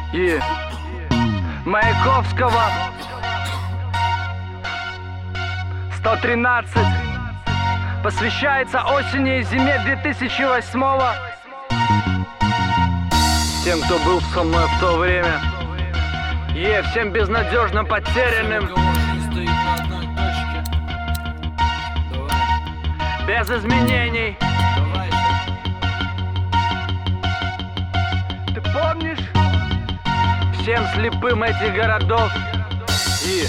и Маяковского 113 посвящается осени и зиме 2008-го. Тем, кто был со мной в то время, и всем безнадежно потерянным, без изменений. Ты помнишь? Всем слепым этих городов и...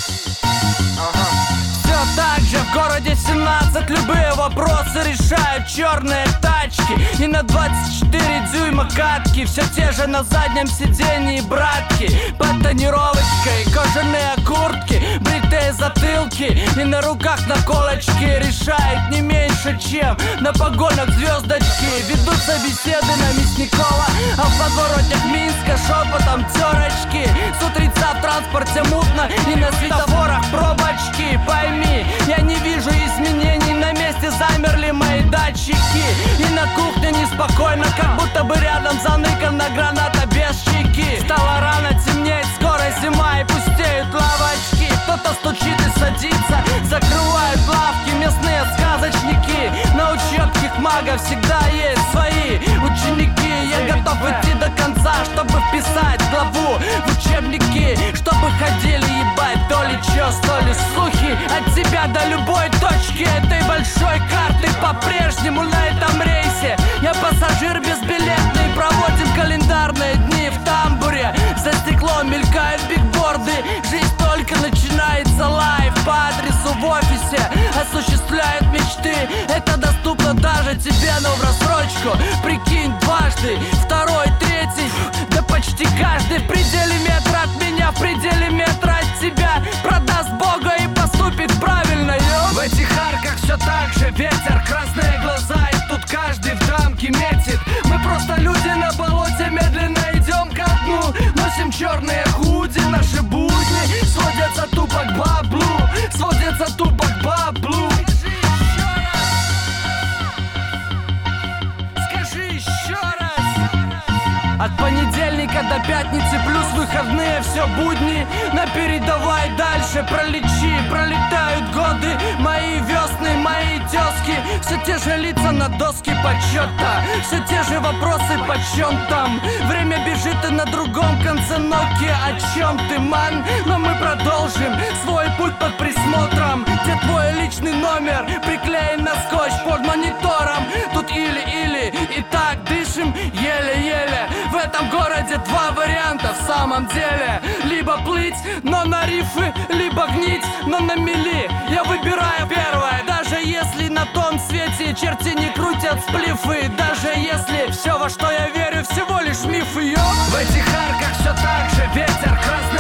Все так же в городе 17 любые вопросы решают черные тачки. И на 24 дюйма катки, все те же на заднем сидении братки. Под тонировочкой кожаные куртки, бритые затылки и на руках наколочки. Решает не меньше, чем на погонах звездочки. Ведутся беседы на Мясникова, а в подворотнях Минска шепотом терочки. С утреца в транспорте мутно и на светофорах пробочки. Пойми, я не вижу изменений, на месте замерли мои датчики. И на кухне неспокойно, как будто бы рядом заныкана граната без чеки. Стало рано темнеть, скоро зима и пустеют лавочки. Кто-то стучит и садится, закрывают лавки местные сказочники. На учебках магов всегда есть свои ученики. Я готов идти до конца, чтобы вписать главу в учебники, чтобы ходили ебать то ли чёс, то ли слухи от тебя до любой точки этой большой карты. По-прежнему на этом рейсе я пассажир безбилетный. Проводим календарные дни в тамбуре, за стеклом мелькают бигборды. Жизнь только начинается, лайв по адресу в офисе осуществляют мечты. Это доступно даже тебе, но в рассрочку. Прикинь, дважды, второй, третий, да почти каждый в пределе метра от меня, в пределе метра от тебя продаст Бога и поступит правильно, йо. В этих арках все так же ветер, красные глаза, и тут каждый в дамке метит. Мы просто люди на болоте, медленно идем ко дну. Носим черные худи, наши будни сводятся тупо к баблу, сводятся тупо к баблу. Скажи еще раз. От понедельника до пятницы плюс выходные, все будни. На передовой дальше пролечи, пролетают годы. Мои весны, мои тезки, все те же лица на доске почета, все те же вопросы почем там. Время бежит и на другом конце Nokia. О чем ты, ман? Но мы продолжим свой путь под присмотром, где твой личный номер приклеен на скотч под монитором. Тут или, и так дышим еле-еле. В этом городе два варианта в самом деле: либо плыть, но на рифы, либо гнить, но на мели. Я выбираю первое, даже если на том свете черти не крутят сплифы. Даже если все, во что я верю, всего лишь мифы, йо. В этих арках все так же ветер, красный